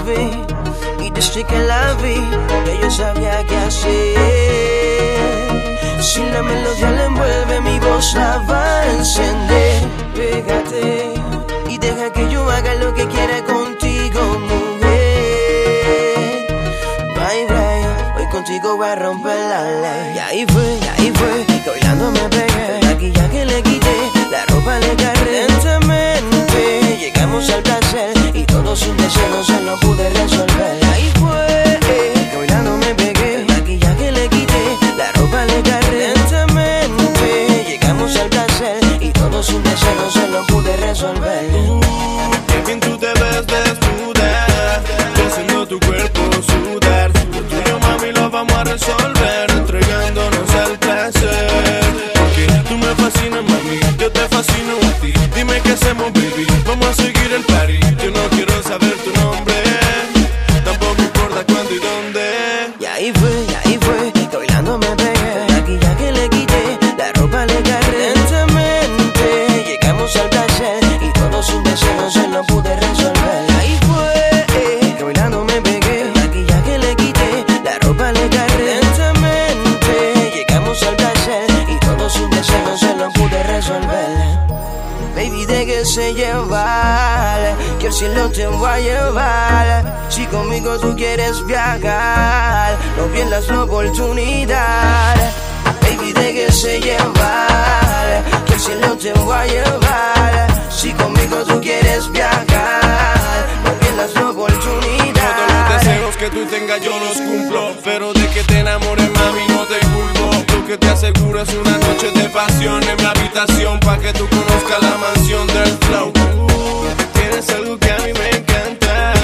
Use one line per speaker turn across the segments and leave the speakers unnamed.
vi, y desde que la vi, ya yo sabía qué hacer. Si la melodía la envuelve, mi voz la va a encender. Pégate y deja que yo haga lo que quiera contigo, mujer. Bye, bye, hoy contigo voy a romper la ley. Y ahí fue, que bailando me pegué. El maquillaje le quité, la ropa le cargué. Lentamente llegamos al placer y todo sin deseo se lo pude resolver. Y ahí fue, que bailando me pegué. El maquillaje le quité, la ropa le cargué. Lentamente llegamos al placer y todo sin deseo se lo pude resolver.
Qué bien tú te ves desnuda, yo haciendo tu cuerpo sudar. Lo tuyo, mami, lo vamos a resolver, entregándonos al placer. Porque tú me fascinas, mami, yo te fascino a ti. Dime qué hacemos, baby, vamos a seguir el party. Yo no quiero saber tu nombre, tampoco importa cuándo y dónde.
Y ahí fue, que bailando me pegué. El maquillaje le quité, la ropa le cargué. Lentamente llegamos al placer y todo sin deseo se lo pude resolver. Y ahí fue, que bailando me pegué. El maquillaje le quité, la ropa le cargué. Lentamente llegamos al placer y todo sin deseo se lo pude resolver. Baby, déjese llevar, que el cielo te va a llevar. Si conmigo tú quieres viajar, no pierdas la oportunidad. Baby, déjese llevar, que el cielo te va a llevar. Si conmigo tú quieres viajar, no pierdas la oportunidad.
Todos los deseos que tú tengas yo los cumplo, pero de que te enamores, mami, no te culpo. Lo que te aseguro es una noche de pasión en mi habitación, pa' que tú conozcas la mansión del flow. Tienes algo que a mí me encanta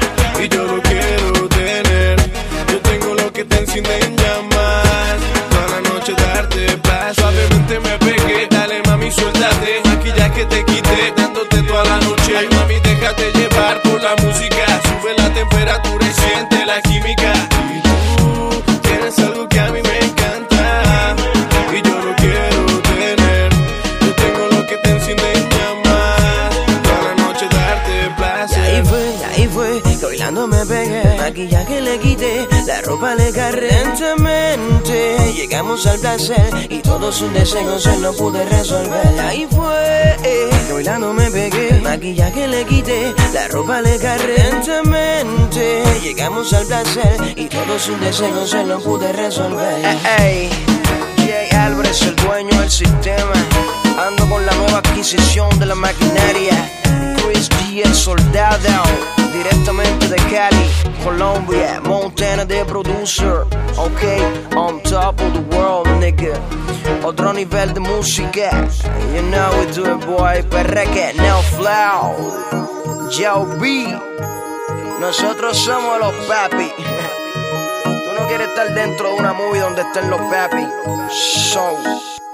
y yo lo quiero tener. Yo tengo lo que te enciende en llamas, toda la noche darte paz. Suavemente me pegué, dale mami, suéltate. Maquillaje te quité, dándote toda la noche. Ay mami, déjate llevar por la música. Sube la temperatura y siente la química. Y tú tienes algo que a mí me encanta y yo lo quiero tener. Yo tengo lo que te enciende en llamas, toda la noche darte placer.
Y ahí fue, que bailando me pegué. El maquillaje le quité, la ropa le cargué. Lentamente llegamos al placer y todo sin deseo se lo pude resolver. Y ahí fue, que bailando me pegué. El maquillaje le quité, la ropa le cargué. Lentamente llegamos al placer y todo sin deseo se lo pude resolver. Hey, Jay Álvarez, el dueño del sistema. Ando con la nueva adquisición de la maquinaria. Chris G, el soldado, directamente de Cali, Colombia. Montana, the producer. Ok, on top of the world, nigga. Otro nivel de música. You know we do it, boy. Perreque, no flow. Joe B. Nosotros somos los papi. Tú no quieres estar dentro de una movie donde estén los papi. So